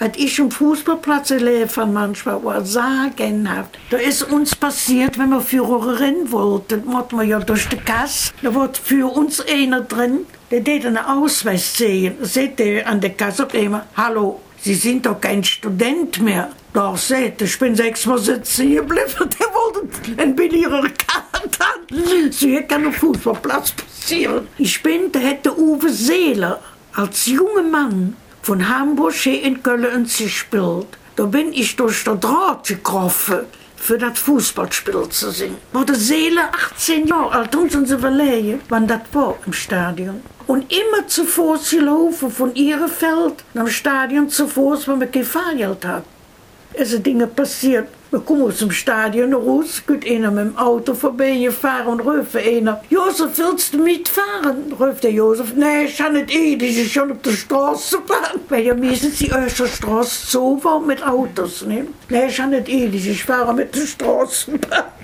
als ich am Fußballplatz gelaufen manchmal, war sagenhaft. Da ist uns passiert, wenn wir für rennen wollten, mussten wir ja durch die Kasse. Da war für uns einer drin, der hat einen Ausweis sehen. Sagt er an der Kasse immer, hallo, Sie sind doch kein Student mehr. Doch, seht, ich bin 6 Mal sitzen geblieben, der wollte einen billigeren Karte haben. So hier kann auf Fußballplatz passieren. Da hätte Uwe Seeler als junger Mann von Hamburg hier in Köln gespielt. Da bin ich durch den Draht gekrochen, für das Fußballspiel zu sehen. War der Seeler 18 Jahre alt, uns sie verleihen, wann das war im Stadion. Und immer zu Fuß gelaufen von ihrem Feld am Stadion zu Fuß, wenn man kein Fahrgeld hat. Es sind Dinge passiert. Wir kommen aus dem Stadion raus, geht einer mit dem Auto vorbeigefahren und ruft einer, Josef, willst du mitfahren? Ruft der Josef, nee, ich kann nicht ich bin schon auf der Straßenbahn. Weil ja meistens die erste Straße so war mit Autos, ne? Nee, ich kann nicht ich fahre mit der Straßenbahn.